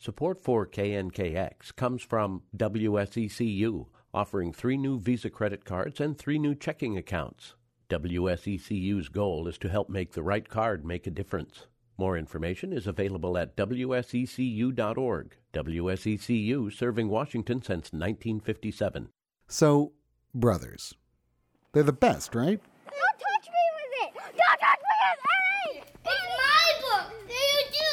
Support for KNKX comes from WSECU, offering 3 new Visa credit cards and 3 new checking accounts. WSECU's goal is to help make the right card make a difference. More information is available at wsecu.org. WSECU, serving Washington since 1957. So, brothers. They're the best, right? Don't touch me with it! Don't touch me with it! Hey! It's my book! There you do!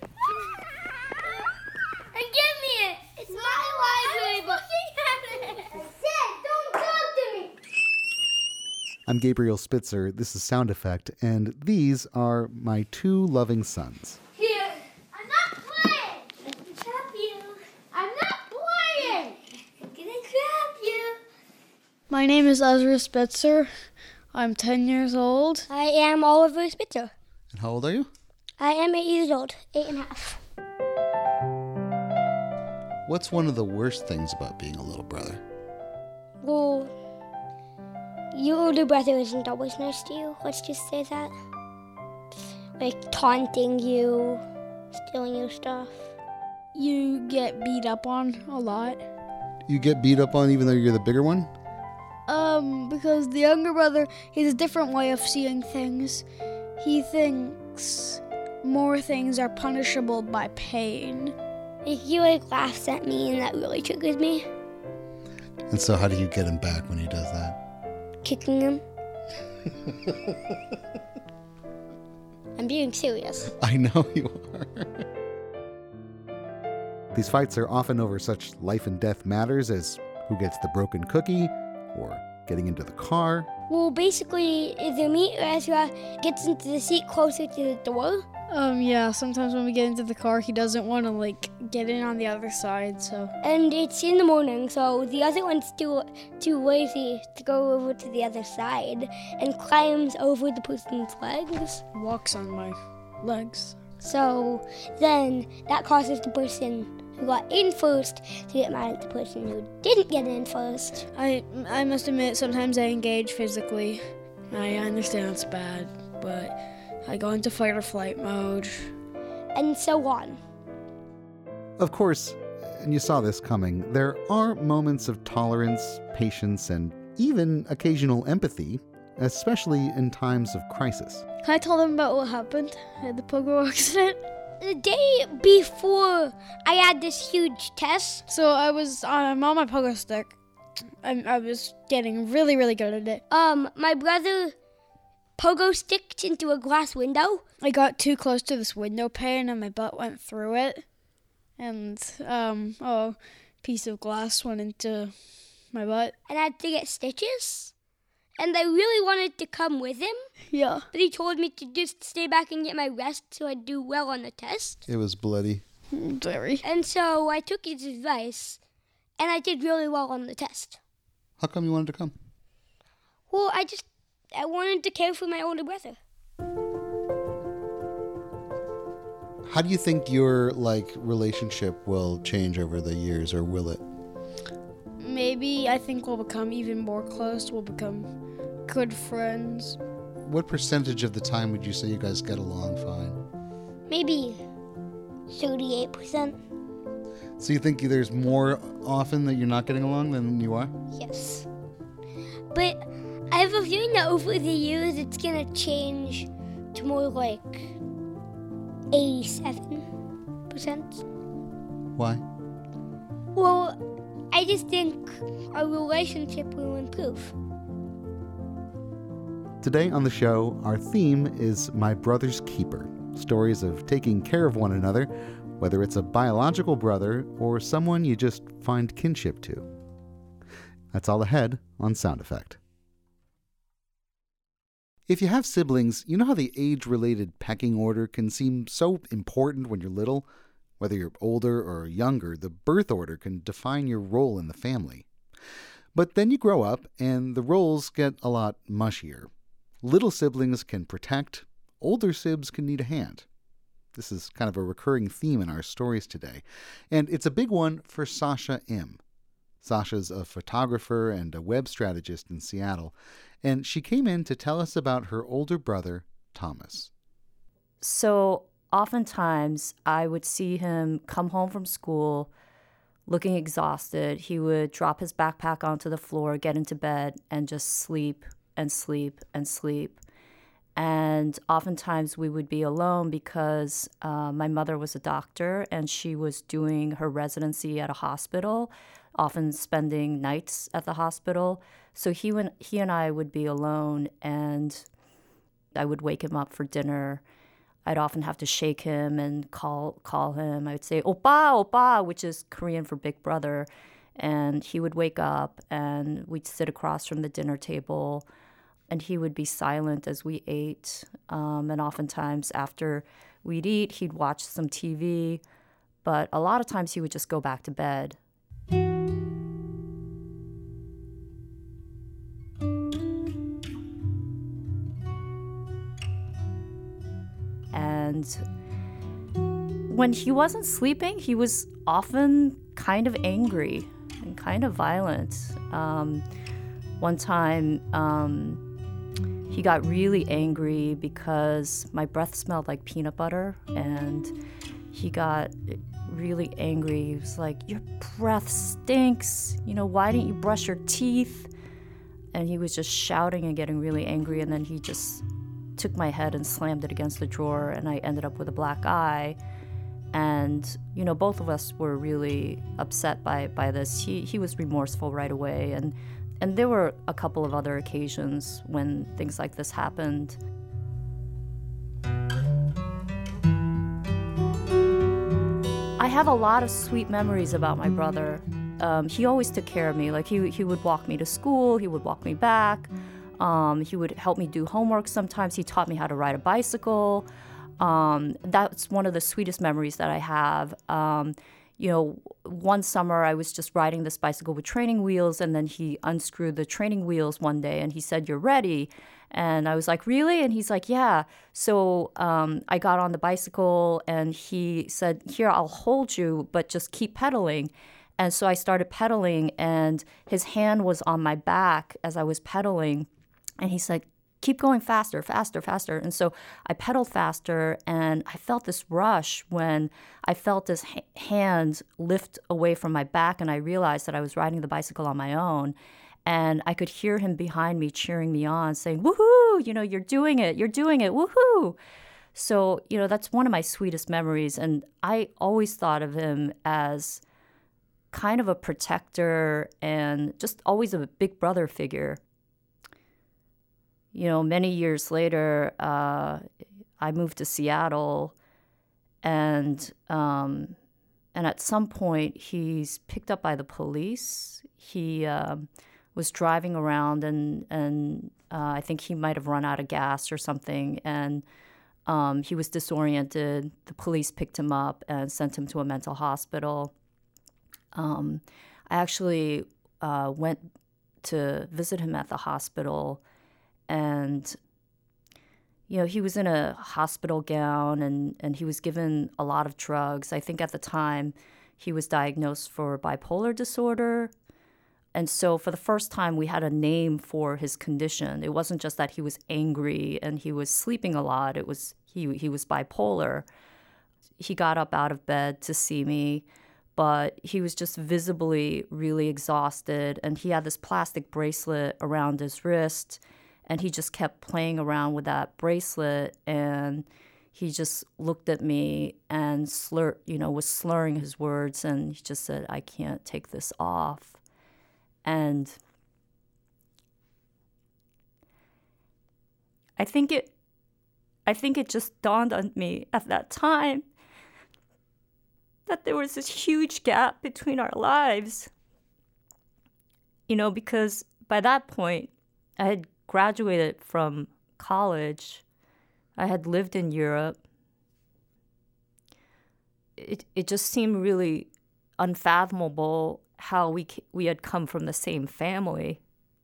And give me it! It's my library book! I said, don't talk to me! I'm Gabriel Spitzer, this is Sound Effect, and these are my 2 loving sons. Here! I'm not playing! I can trap you! I'm not playing! I'm gonna trap you! My name is Ezra Spitzer. I'm 10 years old. I am Oliver Spitzer. And how old are you? I am 8 years old, 8.5. What's one of the worst things about being a little brother? Well, your older brother isn't always nice to you. Let's just say that. Like taunting you, stealing your stuff. You get beat up on a lot. You get beat up on even though you're the bigger one? Because the younger brother has a different way of seeing things. He thinks more things are punishable by pain. He laughs at me, and that really triggers me. And so how do you get him back when he does that? Kicking him. I'm being serious. I know you are. These fights are often over such life and death matters as who gets the broken cookie or getting into the car. Well, basically, either me or Ezra gets into the seat closer to the door. Yeah, sometimes when we get into the car, he doesn't want to, get in on the other side, so. And it's in the morning, so the other one's too lazy to go over to the other side and climbs over the person's legs. Walks on my legs. So then that causes the person who got in first to get mad at the person who didn't get in first. I must admit, sometimes I engage physically. I understand it's bad, but I go into fight or flight mode. And so on. Of course, and you saw this coming, there are moments of tolerance, patience, and even occasional empathy, especially in times of crisis. Can I tell them about what happened at the pogo accident? The day before I had this huge test. So I'm on my pogo stick. I was getting really, really good at it. My brother pogo sticked into a glass window. I got too close to this window pane and my butt went through it. And, a piece of glass went into my butt. And I had to get stitches. And I really wanted to come with him. Yeah. But he told me to just stay back and get my rest so I'd do well on the test. It was bloody. Very. And so I took his advice, and I did really well on the test. How come you wanted to come? Well, I wanted to care for my older brother. How do you think your, relationship will change over the years, or will it? Maybe I think we'll become even more close. We'll become good friends. What percentage of the time would you say you guys get along fine? Maybe 38%. So you think there's more often that you're not getting along than you are? Yes. But I have a feeling that over the years it's going to change to more like 87%. Why? Well, I just think our relationship will improve. Today on the show, our theme is My Brother's Keeper. Stories of taking care of one another, whether it's a biological brother or someone you just find kinship to. That's all ahead on Sound Effect. If you have siblings, you know how the age-related pecking order can seem so important when you're little? Whether you're older or younger, the birth order can define your role in the family. But then you grow up, and the roles get a lot mushier. Little siblings can protect, older sibs can need a hand. This is kind of a recurring theme in our stories today, and it's a big one for Sasha M. Sasha's a photographer and a web strategist in Seattle, and she came in to tell us about her older brother, Thomas. So oftentimes I would see him come home from school looking exhausted. He would drop his backpack onto the floor, get into bed, and just sleep and sleep and sleep. And oftentimes we would be alone because my mother was a doctor and she was doing her residency at a hospital, often spending nights at the hospital. So he and I would be alone, and I would wake him up for dinner. I'd often have to shake him and call him. I would say, "Oppa, oppa," which is Korean for big brother. And he would wake up and we'd sit across from the dinner table, and he would be silent as we ate. And oftentimes after we'd eat, he'd watch some TV. But a lot of times he would just go back to bed. And when he wasn't sleeping, he was often kind of angry and kind of violent. One time, he got really angry because my breath smelled like peanut butter, and he got really angry. He was like, "Your breath stinks. Why didn't you brush your teeth?" And he was just shouting and getting really angry, and then he just took my head and slammed it against the drawer, and I ended up with a black eye. And, both of us were really upset by this. He was remorseful right away, and there were a couple of other occasions when things like this happened. I have a lot of sweet memories about my brother. He always took care of me. Like he would walk me to school, he would walk me back. He would help me do homework sometimes. He taught me how to ride a bicycle. That's one of the sweetest memories that I have. One summer I was just riding this bicycle with training wheels, and then he unscrewed the training wheels one day and he said, "You're ready." And I was like, "Really?" And he's like, "Yeah." So I got on the bicycle and he said, "Here, I'll hold you, but just keep pedaling." And so I started pedaling, and his hand was on my back as I was pedaling. And he said, "Keep going faster, faster, faster." And so I pedaled faster, and I felt this rush when I felt his hand lift away from my back, and I realized that I was riding the bicycle on my own. And I could hear him behind me cheering me on, saying, "Woohoo, you're doing it, woohoo." So, that's one of my sweetest memories. And I always thought of him as kind of a protector and just always a big brother figure. Many years later, I moved to Seattle, and at some point, he's picked up by the police. He was driving around, and I think he might have run out of gas or something, and he was disoriented. The police picked him up and sent him to a mental hospital. I actually went to visit him at the hospital. And, he was in a hospital gown, and he was given a lot of drugs. I think at the time he was diagnosed for bipolar disorder. And so for the first time, we had a name for his condition. It wasn't just that he was angry and he was sleeping a lot. It was he was bipolar. He got up out of bed to see me, but he was just visibly really exhausted. And he had this plastic bracelet around his wrist. And he just kept playing around with that bracelet, and he just looked at me and was slurring his words, and he just said, "I can't take this off." And I think it just dawned on me at that time that there was this huge gap between our lives. Because by that point, I had graduated from college. I had lived in Europe. It just seemed really unfathomable how we had come from the same family.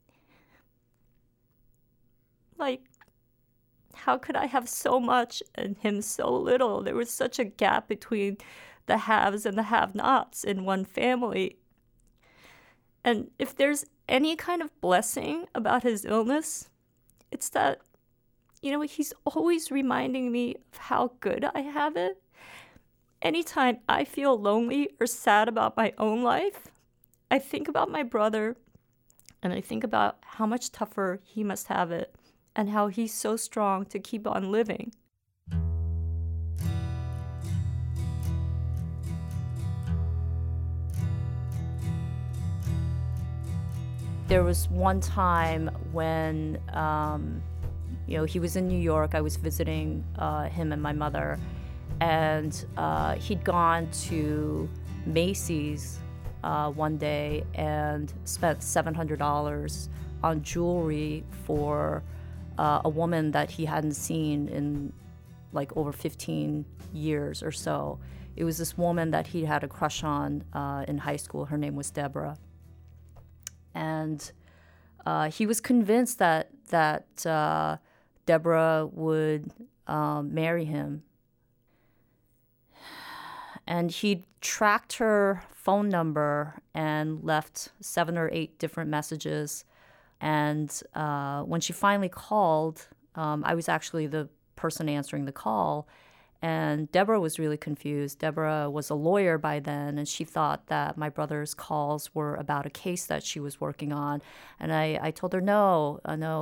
Like, how could I have so much and him so little? There was such a gap between the haves and the have-nots in one family. And if there's any kind of blessing about his illness, it's that he's always reminding me of how good I have it. Anytime I feel lonely or sad about my own life, I think about my brother and I think about how much tougher he must have it and how he's so strong to keep on living. There was one time when, he was in New York. I was visiting him and my mother, and he'd gone to Macy's one day and spent $700 on jewelry for a woman that he hadn't seen in like over 15 years or so. It was this woman that he had a crush on in high school. Her name was Deborah. And he was convinced that Deborah would marry him. And he tracked her phone number and left 7 or 8 different messages. And when she finally called, I was actually the person answering the call. And Deborah was really confused. Deborah was a lawyer by then, and she thought that my brother's calls were about a case that she was working on. And I told her, no,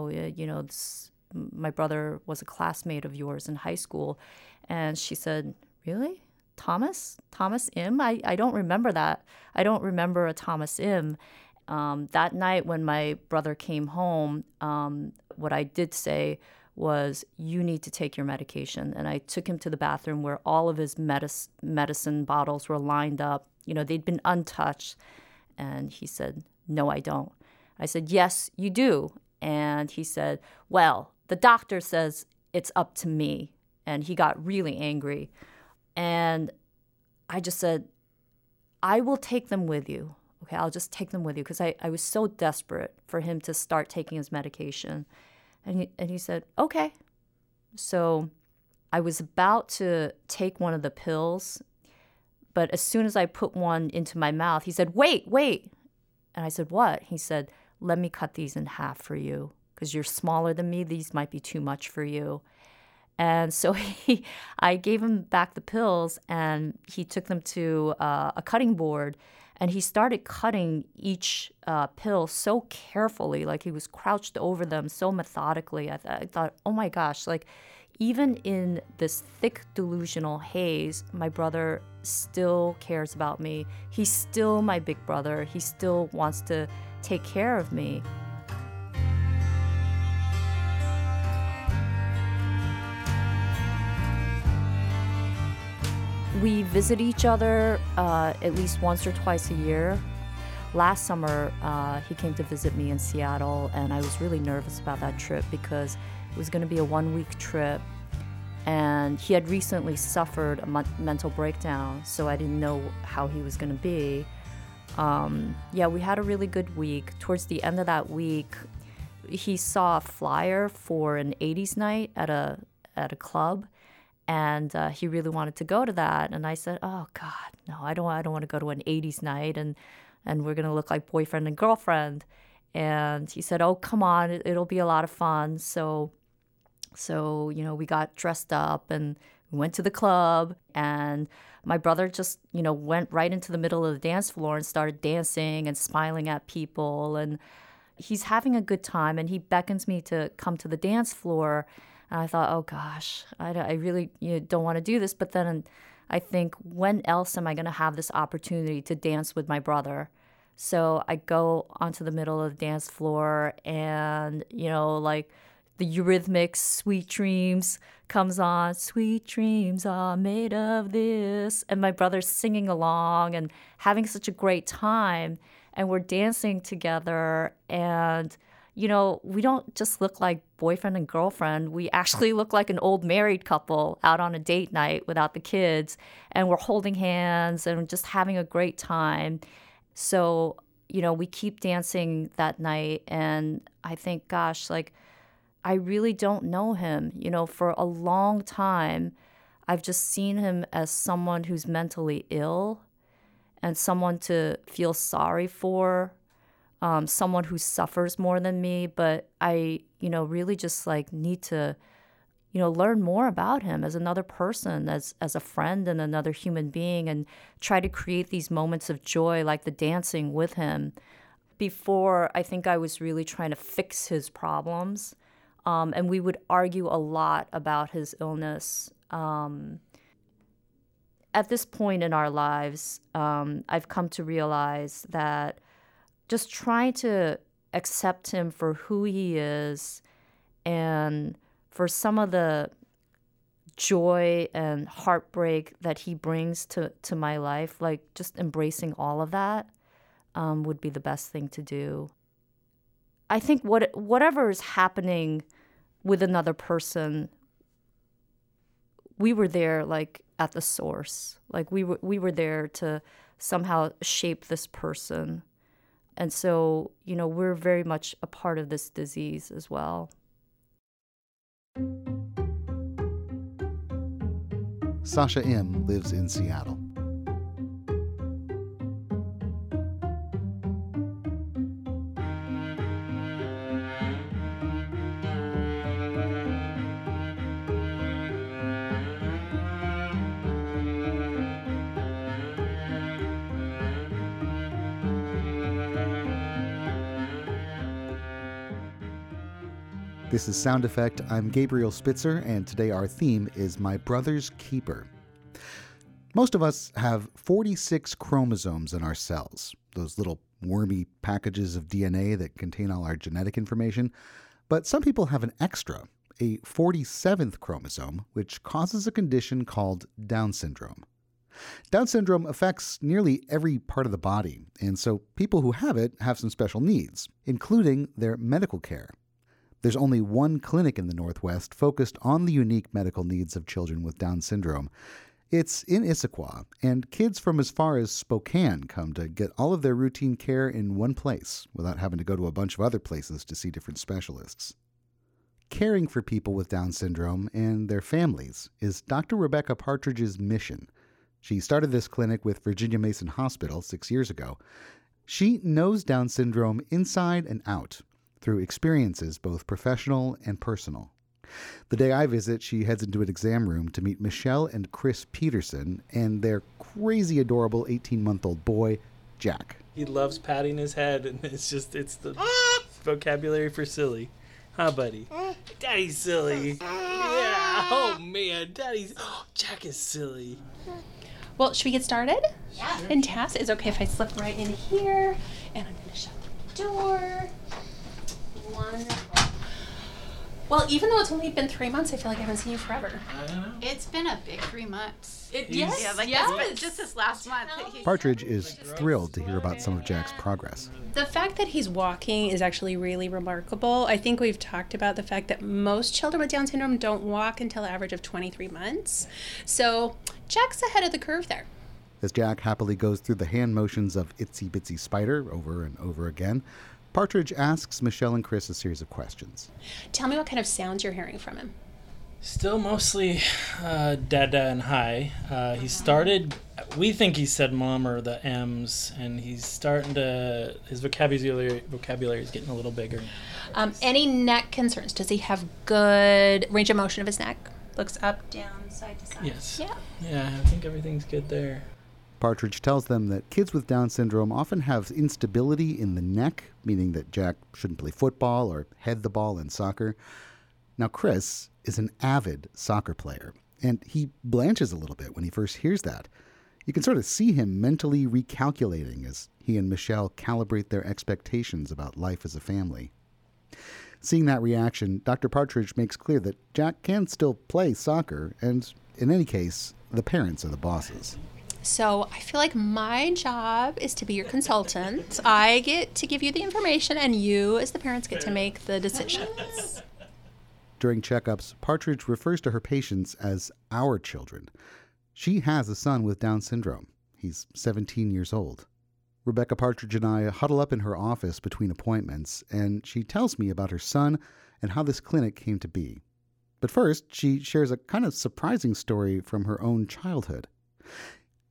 my brother was a classmate of yours in high school. And she said, really? Thomas Im? I don't remember that. I don't remember a Thomas Im. That night when my brother came home, what I did say was, you need to take your medication. And I took him to the bathroom where all of his medicine bottles were lined up. They'd been untouched. And he said, no, I don't. I said, yes, you do. And he said, well, the doctor says it's up to me. And he got really angry. And I just said, I will take them with you. Okay, I'll just take them with you, because I was so desperate for him to start taking his medication. And he said, okay. So I was about to take one of the pills, but as soon as I put one into my mouth, he said, wait. And I said, what? He said, let me cut these in half for you, because you're smaller than me. These might be too much for you. And so I gave him back the pills, and he took them to a cutting board. And he started cutting each pill so carefully, like he was crouched over them so methodically. I thought, oh my gosh, like even in this thick delusional haze, my brother still cares about me. He's still my big brother. He still wants to take care of me. We visit each other at least once or twice a year. Last summer, he came to visit me in Seattle, and I was really nervous about that trip because it was going to be a 1-week trip, and he had recently suffered a mental breakdown, so I didn't know how he was going to be. We had a really good week. Towards the end of that week, he saw a flyer for an 80s night at a club. And he really wanted to go to that. And I said, oh, God, no, I don't want to go to an 80s night and we're going to look like boyfriend and girlfriend. And he said, oh, come on, it'll be a lot of fun. So we got dressed up and we went to the club. And my brother just, went right into the middle of the dance floor and started dancing and smiling at people. And he's having a good time. And he beckons me to come to the dance floor. And I thought, oh, gosh, I really don't want to do this. But then I think, when else am I going to have this opportunity to dance with my brother? So I go onto the middle of the dance floor and, like the Eurythmics, Sweet Dreams comes on. Sweet dreams are made of this. And my brother's singing along and having such a great time. And we're dancing together. And we don't just look like boyfriend and girlfriend. We actually look like an old married couple out on a date night without the kids. And we're holding hands and just having a great time. So, we keep dancing that night. And I think, gosh, like, I really don't know him. For a long time, I've just seen him as someone who's mentally ill and someone to feel sorry for. Someone who suffers more than me, but I, really just like need to learn more about him as another person, as a friend and another human being, and try to create these moments of joy like the dancing with him. Before, I think I was really trying to fix his problems, and we would argue a lot about his illness. At this point in our lives, I've come to realize that just trying to accept him for who he is and for some of the joy and heartbreak that he brings to my life, like just embracing all of that would be the best thing to do. I think whatever is happening with another person, we were there like at the source. Like we were there to somehow shape this person. And so, we're very much a part of this disease as well. Sasha Im lives in Seattle. This is Sound Effect. I'm Gabriel Spitzer, and today our theme is My Brother's Keeper. Most of us have 46 chromosomes in our cells, those little wormy packages of DNA that contain all our genetic information. But some people have an extra, a 47th chromosome, which causes a condition called Down syndrome. Down syndrome affects nearly every part of the body, and so people who have it have some special needs, including their medical care. There's only one clinic in the Northwest focused on the unique medical needs of children with Down syndrome. It's in Issaquah, and kids from as far as Spokane come to get all of their routine care in one place without having to go to a bunch of other places to see different specialists. Caring for people with Down syndrome and their families is Dr. Rebecca Partridge's mission. She started this clinic with Virginia Mason Hospital 6 years ago. She knows Down syndrome inside and out, through experiences both professional and personal. The day I visit, she heads into an exam room to meet Michelle and Chris Peterson and their crazy adorable 18-month-old boy, Jack. He loves patting his head, and it's the vocabulary for silly. Huh, buddy? Daddy's silly. Yeah. Oh, man. Jack is silly. Well, should we get started? Yeah. Fantastic. It's okay if I slip right in here, and I'm going to shut the door. Wonderful. Well, even though it's only been 3 months, I feel like I haven't seen you forever. It's been a big 3 months. Yes. Yeah, yes. Just this last month. Partridge is thrilled to hear about some of Jack's progress. The fact that he's walking is actually really remarkable. I think we've talked about the fact that most children with Down syndrome don't walk until an average of 23 months. So Jack's ahead of the curve there. As Jack happily goes through the hand motions of Itsy Bitsy Spider over and over again, Partridge asks Michelle and Chris a series of questions. Tell me what kind of sounds you're hearing from him. Still mostly dada and hi. We think he said mom or the M's, and he's his vocabulary is getting a little bigger. Any neck concerns? Does he have good range of motion of his neck? Looks up, down, side to side. Yes. Yeah. Yeah, I think everything's good there. Partridge tells them that kids with Down syndrome often have instability in the neck, meaning that Jack shouldn't play football or head the ball in soccer. Now, Chris is an avid soccer player, and he blanches a little bit when he first hears that. You can sort of see him mentally recalculating as he and Michelle calibrate their expectations about life as a family. Seeing that reaction, Dr. Partridge makes clear that Jack can still play soccer, and in any case, the parents are the bosses. So I feel like my job is to be your consultant. I get to give you the information, and you, as the parents, get to make the decisions. During checkups, Partridge refers to her patients as our children. She has a son with Down syndrome. He's 17 years old. Rebecca Partridge and I huddle up in her office between appointments, and she tells me about her son and how this clinic came to be. But first, she shares a kind of surprising story from her own childhood.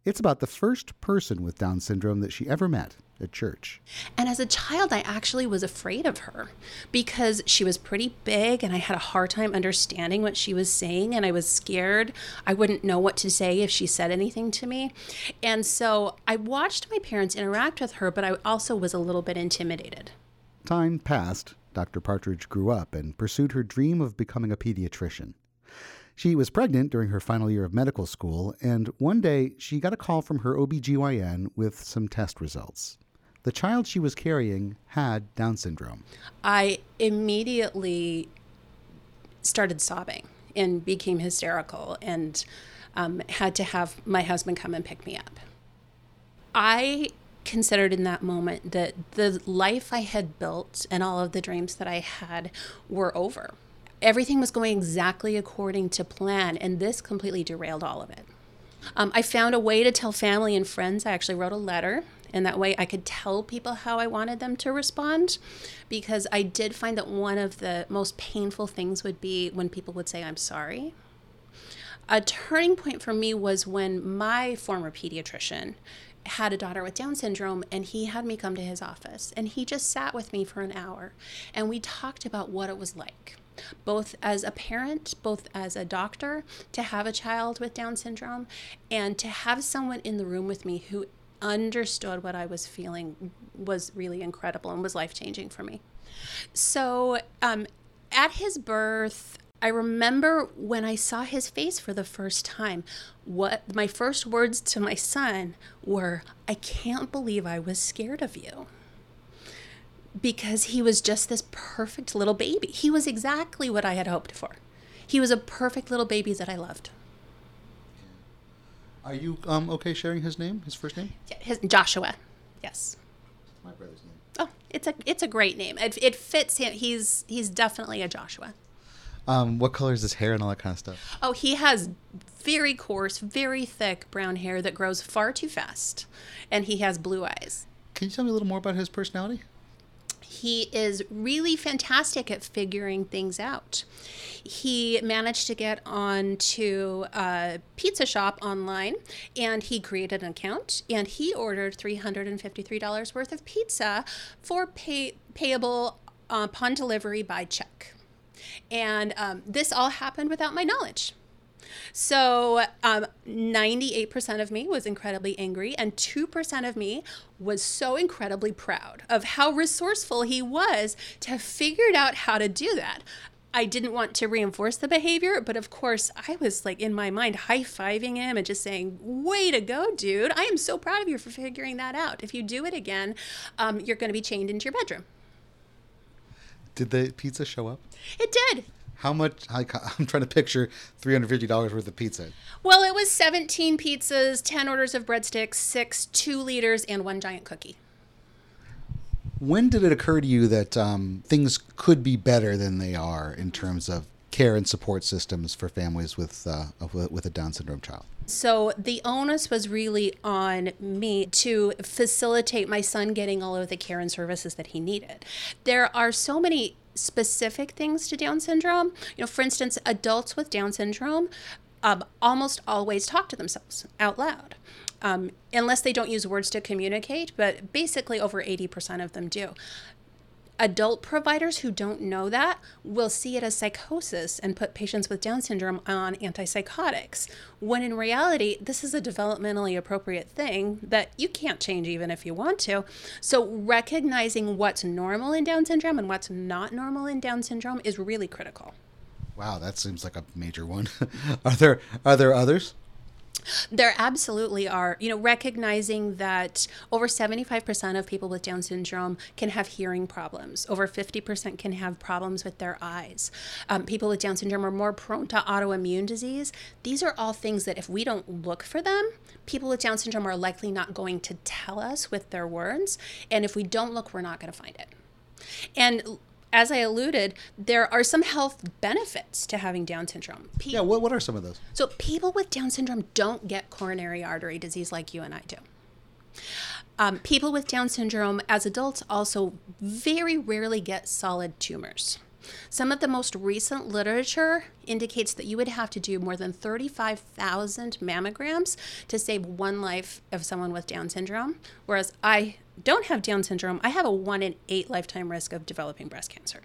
It's about the first person with Down syndrome that she ever met at church. And as a child, I actually was afraid of her because she was pretty big and I had a hard time understanding what she was saying, and I was scared. I wouldn't know what to say if she said anything to me. And so I watched my parents interact with her, but I also was a little bit intimidated. Time passed. Dr. Partridge grew up and pursued her dream of becoming a pediatrician. She was pregnant during her final year of medical school, and one day she got a call from her OBGYN with some test results. The child she was carrying had Down syndrome. I immediately started sobbing and became hysterical and had to have my husband come and pick me up. I considered in that moment that the life I had built and all of the dreams that I had were over. Everything was going exactly according to plan, and this completely derailed all of it. I found a way to tell family and friends. I actually wrote a letter, and that way I could tell people how I wanted them to respond, because I did find that one of the most painful things would be when people would say, "I'm sorry." A turning point for me was when my former pediatrician had a daughter with Down syndrome, and he had me come to his office, and he just sat with me for an hour, and we talked about what it was like, both as a parent, both as a doctor, to have a child with Down syndrome, and to have someone in the room with me who understood what I was feeling was really incredible and was life-changing for me. So at his birth, I remember when I saw his face for the first time, what my first words to my son were, "I can't believe I was scared of you." Because he was just this perfect little baby. He was exactly what I had hoped for. He was a perfect little baby that I loved. Are you okay sharing his name, his first name? Yeah, Joshua, yes. My brother's name. Oh, it's a great name. It fits him. He's definitely a Joshua. What color is his hair and all that kind of stuff? Oh, he has very coarse, very thick brown hair that grows far too fast, and he has blue eyes. Can you tell me a little more about his personality? He is really fantastic at figuring things out. He managed to get onto a pizza shop online, and he created an account, and he ordered $353 worth of pizza for payable upon delivery by check. And this all happened without my knowledge. So 98% of me was incredibly angry, and 2% of me was so incredibly proud of how resourceful he was to have figured out how to do that. I didn't want to reinforce the behavior, but of course I was like in my mind high-fiving him and just saying, "Way to go, dude. I am so proud of you for figuring that out. If you do it again, you're going to be chained into your bedroom." Did the pizza show up? It did. How much? I'm trying to picture $350 worth of pizza. Well, it was 17 pizzas, 10 orders of breadsticks, 6 2 liters, and 1 giant cookie. When did it occur to you that things could be better than they are in terms of care and support systems for families with a Down syndrome child? So the onus was really on me to facilitate my son getting all of the care and services that he needed. There are so many specific things to Down syndrome. For instance, adults with Down syndrome almost always talk to themselves out loud, unless they don't use words to communicate, but basically over 80% of them do. Adult providers who don't know that will see it as psychosis and put patients with Down syndrome on antipsychotics, when in reality, this is a developmentally appropriate thing that you can't change even if you want to. So recognizing what's normal in Down syndrome and what's not normal in Down syndrome is really critical. Wow, that seems like a major one. Are there others? There absolutely are. Recognizing that over 75% of people with Down syndrome can have hearing problems. Over 50% can have problems with their eyes. People with Down syndrome are more prone to autoimmune disease. These are all things that if we don't look for them, people with Down syndrome are likely not going to tell us with their words. And if we don't look, we're not going to find it. And as I alluded, there are some health benefits to having Down syndrome. Yeah, what are some of those? So people with Down syndrome don't get coronary artery disease like you and I do. People with Down syndrome as adults also very rarely get solid tumors. Some of the most recent literature indicates that you would have to do more than 35,000 mammograms to save one life of someone with Down syndrome, whereas I don't have Down syndrome. I have a 1 in 8 lifetime risk of developing breast cancer.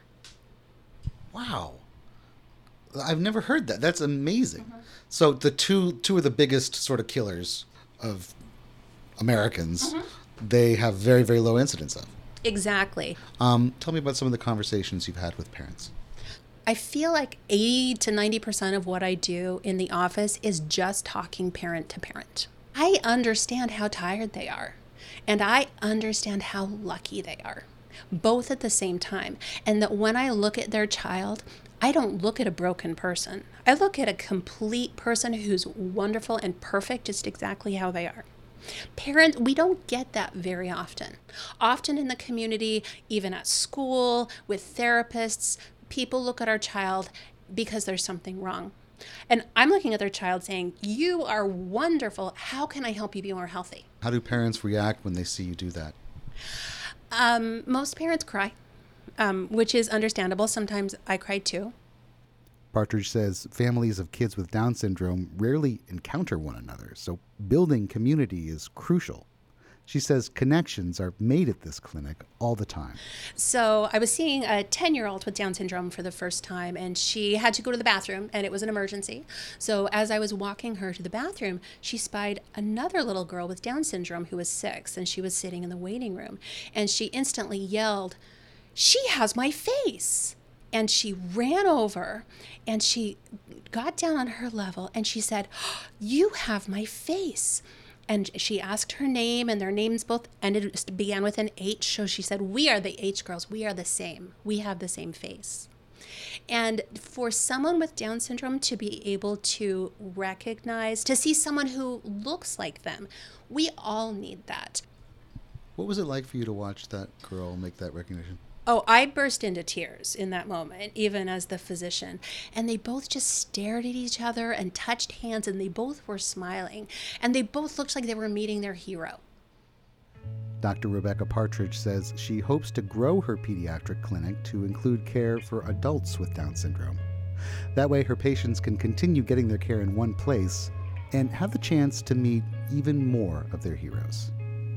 Wow. I've never heard that. That's amazing. So the two of the biggest sort of killers of Americans, they have very, very low incidence of. Exactly. Tell me about some of the conversations you've had with parents. I feel like 80 to 90% of what I do in the office is just talking parent to parent. I understand how tired they are, and I understand how lucky they are, both at the same time. And that when I look at their child, I don't look at a broken person. I look at a complete person who's wonderful and perfect just exactly how they are. Parent, we don't get that very often. Often in the community, even at school, with therapists, people look at our child because there's something wrong. And I'm looking at their child saying, you are wonderful. How can I help you be more healthy? How do parents react when they see you do that? Most parents cry, which is understandable. Sometimes I cry too. Partridge says families of kids with Down syndrome rarely encounter one another, so building community is crucial. She says connections are made at this clinic all the time. So I was seeing a 10-year-old with Down syndrome for the first time, and she had to go to the bathroom, and it was an emergency. So as I was walking her to the bathroom, she spied another little girl with Down syndrome who was 6, and she was sitting in the waiting room. And she instantly yelled, "She has my face!" And she ran over and she got down on her level and she said, "You have my face." And she asked her name, and their names both began with an H. So she said, "We are the H girls. We are the same. We have the same face." And for someone with Down syndrome to be able to recognize, to see someone who looks like them, we all need that. What was it like for you to watch that girl make that recognition? Oh, I burst into tears in that moment, even as the physician. And they both just stared at each other and touched hands, and they both were smiling. And they both looked like they were meeting their hero. Dr. Rebecca Partridge says she hopes to grow her pediatric clinic to include care for adults with Down syndrome. That way, her patients can continue getting their care in one place and have the chance to meet even more of their heroes.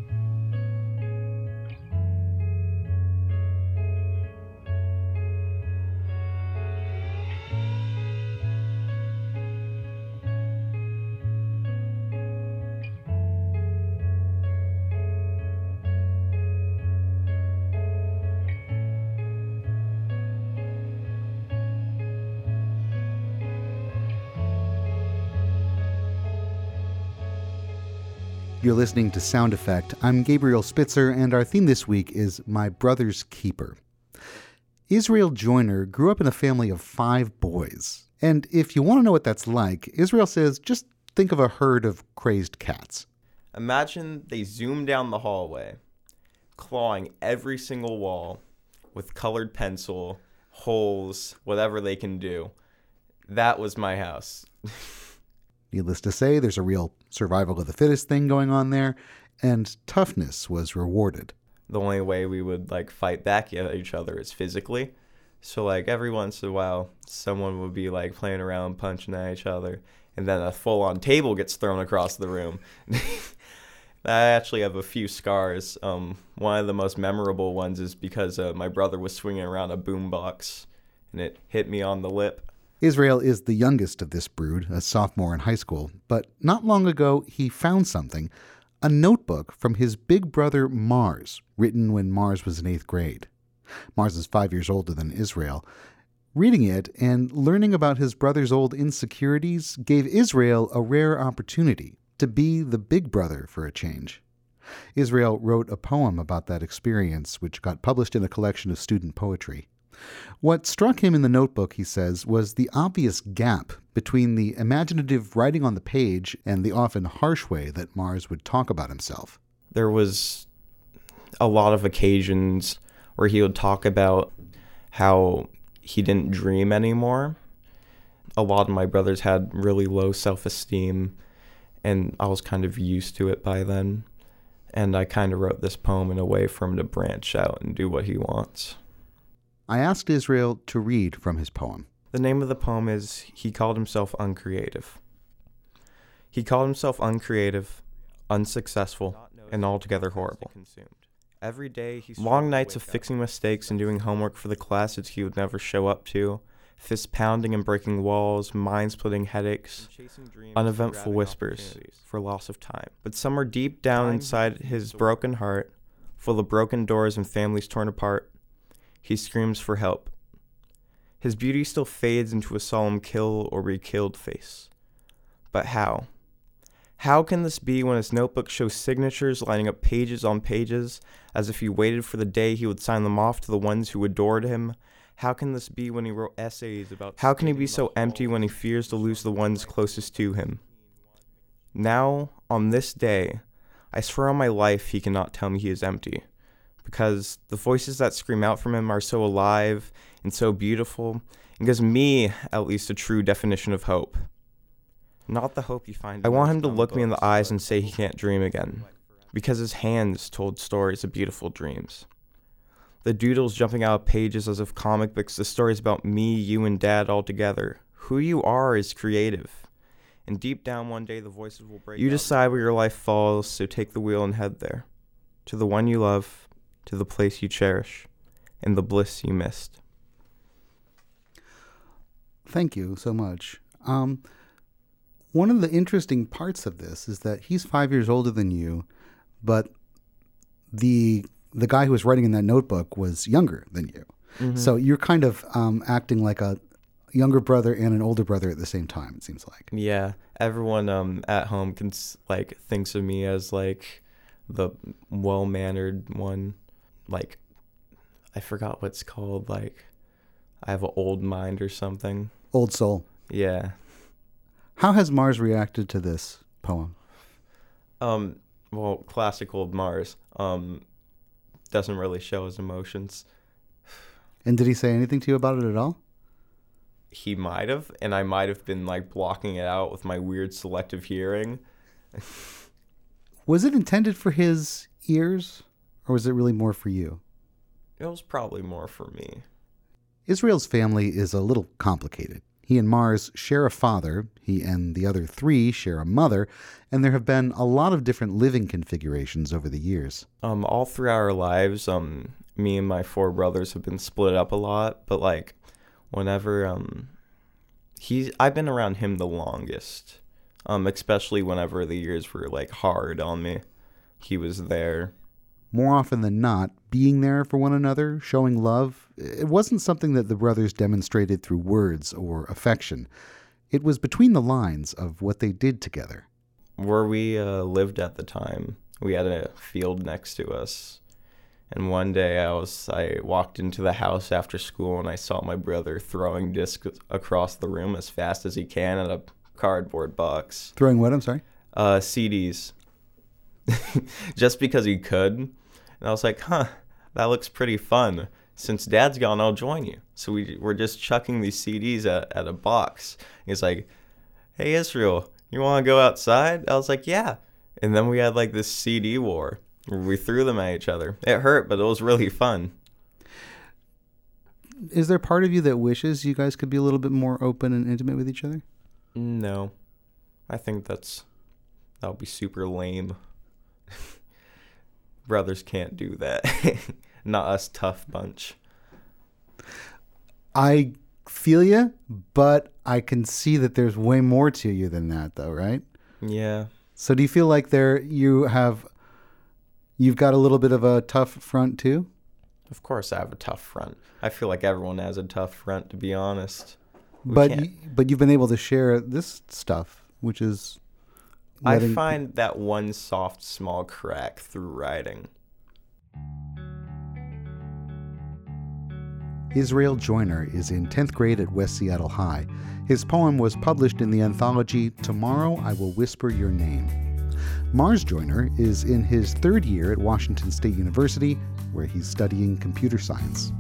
You're listening to Sound Effect. I'm Gabriel Spitzer, and our theme this week is My Brother's Keeper. Israel Joyner grew up in a family of 5 boys. And if you want to know what that's like, Israel says just think of a herd of crazed cats. Imagine they zoom down the hallway, clawing every single wall with colored pencil, holes, whatever they can do. That was my house. Needless to say, there's a real survival of the fittest thing going on there, and toughness was rewarded. The only way we would fight back at each other is physically. So every once in a while, someone would be playing around, punching at each other, and then a full-on table gets thrown across the room. I actually have a few scars. One of the most memorable ones is because my brother was swinging around a boombox, and it hit me on the lip. Israel is the youngest of this brood, a sophomore in high school, but not long ago he found something, a notebook from his big brother Mars, written when Mars was in 8th grade. Mars is 5 years older than Israel. Reading it and learning about his brother's old insecurities gave Israel a rare opportunity to be the big brother for a change. Israel wrote a poem about that experience, which got published in a collection of student poetry. What struck him in the notebook, he says, was the obvious gap between the imaginative writing on the page and the often harsh way that Mars would talk about himself. There was a lot of occasions where he would talk about how he didn't dream anymore. A lot of my brothers had really low self-esteem, and I was kind of used to it by then. And I kind of wrote this poem in a way for him to branch out and do what he wants. I asked Israel to read from his poem. The name of the poem is He Called Himself Uncreative. He called himself uncreative, unsuccessful, and altogether horrible. Every day, long nights of fixing mistakes and doing homework for the classes he would never show up to, fist pounding and breaking walls, mind-splitting headaches, uneventful whispers for loss of time. But somewhere deep down inside his broken heart, full of broken doors and families torn apart, he screams for help. His beauty still fades into a solemn kill or be killed face. But how? How can this be when his notebook shows signatures lining up pages on pages, as if he waited for the day he would sign them off to the ones who adored him? How can this be when he wrote essays about... How can he be so empty when he fears to lose the ones closest to him? Now, on this day, I swear on my life he cannot tell me he is empty, because the voices that scream out from him are so alive and so beautiful, and gives me, at least, a true definition of hope. Not the hope you find. I want him to look me in the eyes and say he can't dream again, because his hands told stories of beautiful dreams. The doodles jumping out of pages as if comic books, the stories about me, you, and Dad all together. Who you are is creative. And deep down one day the voices will break. You decide where your life falls, so take the wheel and head there. To the one you love, to the place you cherish, and the bliss you missed. Thank you so much. One of the interesting parts of this is that he's 5 years older than you, but the guy who was writing in that notebook was younger than you. Mm-hmm. So you're kind of acting like a younger brother and an older brother at the same time, it seems like. Yeah, everyone at home can thinks of me as like the well-mannered one. Like, I forgot what's called. Like, I have an old mind or something. Old soul. Yeah. How has Mars reacted to this poem? Well, classic old Mars. Doesn't really show his emotions. And did he say anything to you about it at all? He might have, and I might have been like blocking it out with my weird selective hearing. Was it intended for his ears, or was it really more for you? It was probably more for me. Israel's family is a little complicated. He and Mars share a father, he and the other three share a mother, and there have been a lot of different living configurations over the years. All throughout our lives, me and my four brothers have been split up a lot, but like whenever I've been around him the longest, especially whenever the years were like hard on me. He was there. More often than not, being there for one another, showing love, it wasn't something that the brothers demonstrated through words or affection. It was between the lines of what they did together. Where we lived at the time, we had a field next to us. And one day I walked into the house after school and I saw my brother throwing discs across the room as fast as he can at a cardboard box. Throwing what? I'm sorry? CDs. Just because he could. And I was like, that looks pretty fun. Since Dad's gone, I'll join you. So we're just chucking these CDs at a box. He's like, hey, Israel, you want to go outside? I was like, yeah. And then we had like this CD war where we threw them at each other. It hurt, but it was really fun. Is there part of you that wishes you guys could be a little bit more open and intimate with each other? No. I think that would be super lame. Brothers can't do that. Not us tough bunch. I feel you, but I can see that there's way more to you than that, though, right? Yeah. So do you feel like you've got a little bit of a tough front too? Of course I have a tough front. I feel like everyone has a tough front, to be honest. But you've been able to share this stuff, which is... I find that one soft, small crack through writing. Israel Joyner is in 10th grade at West Seattle High. His poem was published in the anthology Tomorrow I Will Whisper Your Name. Mars Joyner is in his third year at Washington State University, where he's studying computer science.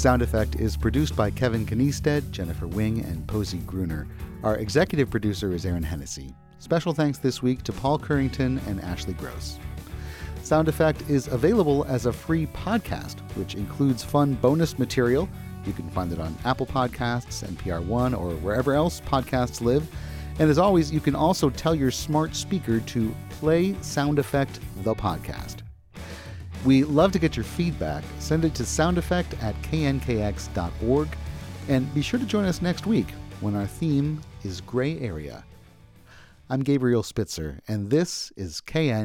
Sound Effect is produced by Kevin Kniestead, Jennifer Wing, and Posey Gruner. Our executive producer is Aaron Hennessy. Special thanks this week to Paul Currington and Ashley Gross. Sound Effect is available as a free podcast, which includes fun bonus material. You can find it on Apple Podcasts, NPR One, or wherever else podcasts live. And as always, you can also tell your smart speaker to play Sound Effect, the podcast. We love to get your feedback. Send it to soundeffect@knkx.org. And be sure to join us next week when our theme is Gray Area. I'm Gabriel Spitzer, and this is KN.